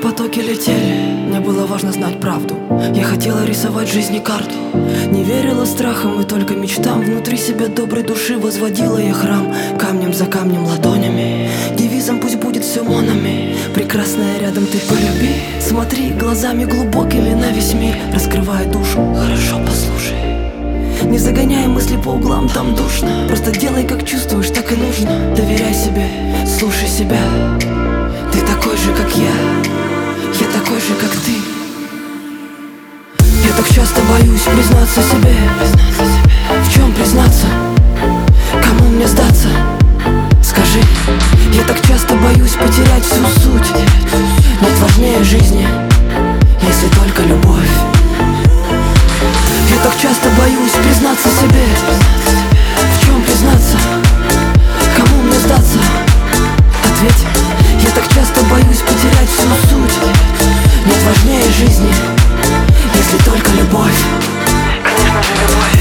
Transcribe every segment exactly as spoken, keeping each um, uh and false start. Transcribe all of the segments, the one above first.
потоки летели, мне было важно знать правду. Я хотела рисовать жизни карту. Не верила страхам и только мечтам. Внутри себя доброй души возводила я храм. Камнем за камнем, ладонями, девизом пусть будет все монами. Прекрасная рядом ты полюби. Смотри глазами глубокими на весь мир, раскрывая душу, хорошо послушай. Не загоняй мысли по углам, там душно. Просто делай как чувствуешь, так и нужно. Доверяй себе, слушай себя. Ты такой же, как я, я такой же, как ты. Я так часто боюсь признаться себе. В чем признаться? Кому мне сдаться? Скажи. Я так часто боюсь потерять всю суть. Нет важнее жизни, если только любовь. Я так часто боюсь признаться себе. В чем признаться? Кому мне сдаться? Ответь. Я так часто боюсь потерять всю суть. Нет важнее жизни, если только любовь. Конечно же, любовь.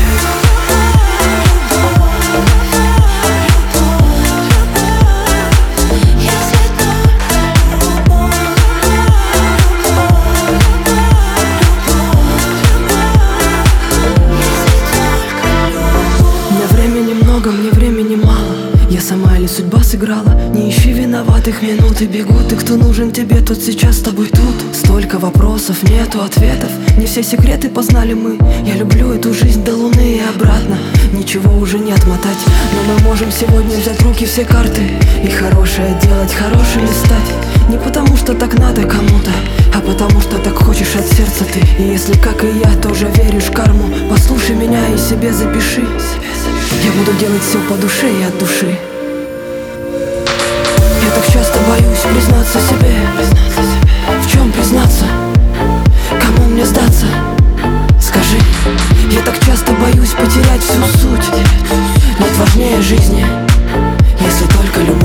Мне времени мало, я сама или судьба сыграла. Не ищи виноватых, минуты бегут. И кто нужен тебе, тот сейчас с тобой тут. Столько вопросов, нету ответов. Не все секреты познали мы. Я люблю эту жизнь до луны и обратно. Ничего уже не отмотать, но мы можем сегодня взять в руки все карты и хорошее делать, хорошим стать. Не потому что так надо кому-то, а потому что так хочешь от сердца ты. И если, как и я, тоже веришь в карму, послушай меня и себе запиши. Я буду делать все по душе и от души. Я так часто боюсь признаться себе. В чем признаться? Кому мне сдаться? Скажи. Я так часто боюсь потерять всю суть. Нет важнее жизни, если только любовь.